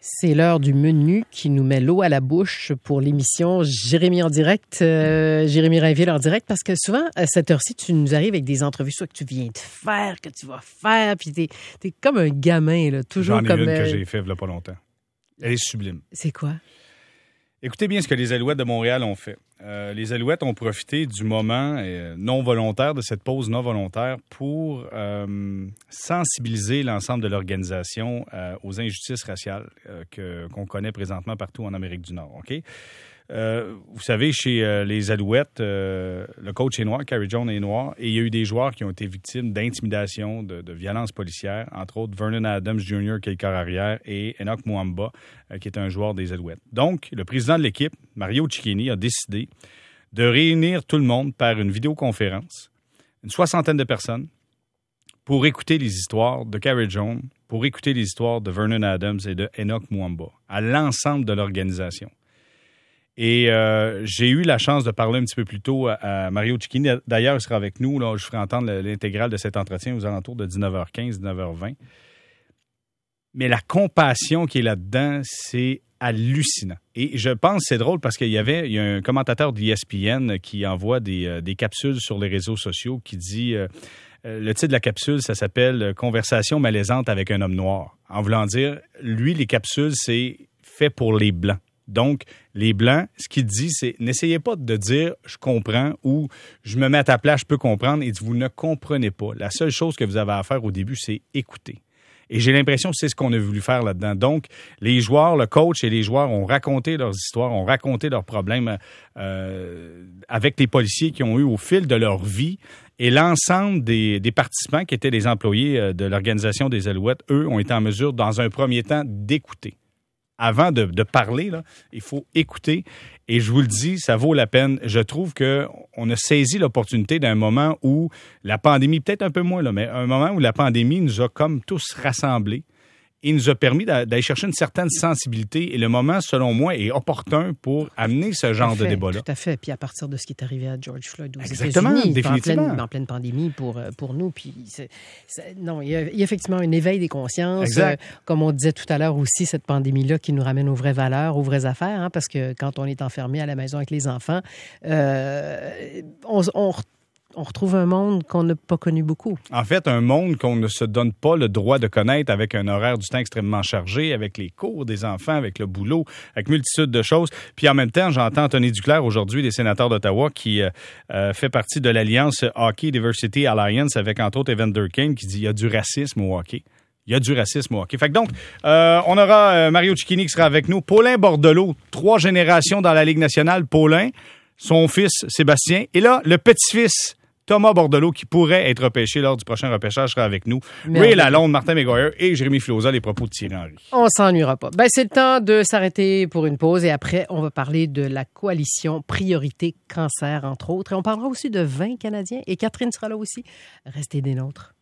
C'est l'heure du menu qui nous met l'eau à la bouche pour l'émission Jérémy en direct, Jérémy Rainville en direct, parce que souvent, à cette heure-ci, tu nous arrives avec des entrevues, soit que tu viens de faire, que tu vas faire, puis t'es comme un gamin, là, toujours J'en ai comme... une que j'ai faite il n'y a pas longtemps. Elle est sublime. C'est quoi? Écoutez bien ce que les Alouettes de Montréal ont fait. Les Alouettes ont profité du moment non volontaire, de cette pause non volontaire, pour sensibiliser l'ensemble de l'organisation aux injustices raciales qu'on connaît présentement partout en Amérique du Nord. OK? Vous savez, chez les Alouettes, le coach est noir, Carrie Jones est noir, et il y a eu des joueurs qui ont été victimes d'intimidation, de violences policières, entre autres Vernon Adams Jr., qui est le corps arrière, et Enoch Mwamba, qui est un joueur des Alouettes. Donc, le président de l'équipe, Mario Cicchini, a décidé de réunir tout le monde par une vidéoconférence, une 60aine de personnes, pour écouter les histoires de Carrie Jones, pour écouter les histoires de Vernon Adams et de Enoch Mwamba, à l'ensemble de l'organisation. Et j'ai eu la chance de parler un petit peu plus tôt à Mario Cicchini. D'ailleurs, il sera avec nous. Là, je ferai entendre l'intégrale de cet entretien aux alentours de 19h15, 19h20. Mais la compassion qui est là-dedans, c'est hallucinant. Et je pense que c'est drôle parce qu'il y a un commentateur d'ESPN qui envoie des capsules sur les réseaux sociaux qui dit... le titre de la capsule, ça s'appelle « Conversation malaisante avec un homme noir ». En voulant dire, lui, les capsules, c'est fait pour les Blancs. Donc, les Blancs, ce qu'il dit, c'est n'essayez pas de dire « je comprends » ou « je me mets à ta place, je peux comprendre ». Il dit « vous ne comprenez pas ». La seule chose que vous avez à faire au début, c'est écouter. Et j'ai l'impression que c'est ce qu'on a voulu faire là-dedans. Donc, les joueurs, le coach et les joueurs ont raconté leurs histoires, ont raconté leurs problèmes avec les policiers qui ont eu au fil de leur vie. Et l'ensemble des participants qui étaient des employés de l'organisation des Alouettes, eux, ont été en mesure, dans un premier temps, d'écouter. Avant de parler, là, il faut écouter. Et je vous le dis, ça vaut la peine. Je trouve qu'on a saisi l'opportunité d'un moment où la pandémie, peut-être un peu moins, là, mais un moment où la pandémie nous a comme tous rassemblés et nous a permis d'aller chercher une certaine sensibilité. Et le moment, selon moi, est opportun pour amener ce genre de débat-là. Tout à fait. Puis à partir de ce qui est arrivé à George Floyd aux Exactement, États-Unis, définitivement. en pleine pandémie pour nous. Puis non, il y a effectivement un éveil des consciences. Comme on disait tout à l'heure aussi, cette pandémie-là qui nous ramène aux vraies valeurs, aux vraies affaires, hein, parce que quand on est enfermé à la maison avec les enfants, on retrouve un monde qu'on n'a pas connu beaucoup. En fait, un monde qu'on ne se donne pas le droit de connaître avec un horaire du temps extrêmement chargé, avec les cours des enfants, avec le boulot, avec multitude de choses. Puis en même temps, j'entends Tony Duclair aujourd'hui, des sénateurs d'Ottawa, qui fait partie de l'Alliance Hockey Diversity Alliance avec, entre autres, Evander Kane, qui dit « il y a du racisme au hockey ». Il y a du racisme au hockey. Fait que donc, on aura Mario Cicchini qui sera avec nous. Paulin Bordelot, 3 générations dans la Ligue nationale. Paulin, son fils Sébastien, et là, le petit-fils Thomas Bordelot, qui pourrait être repêché lors du prochain repêchage, sera avec nous. Ray Lalonde, Martin McGuire et Jérémy Filosa, les propos de Thierry Henry. On s'ennuiera pas. Ben, c'est le temps de s'arrêter pour une pause et après, on va parler de la coalition Priorité Cancer, entre autres. Et on parlera aussi de vin canadien et Catherine sera là aussi. Restez des nôtres.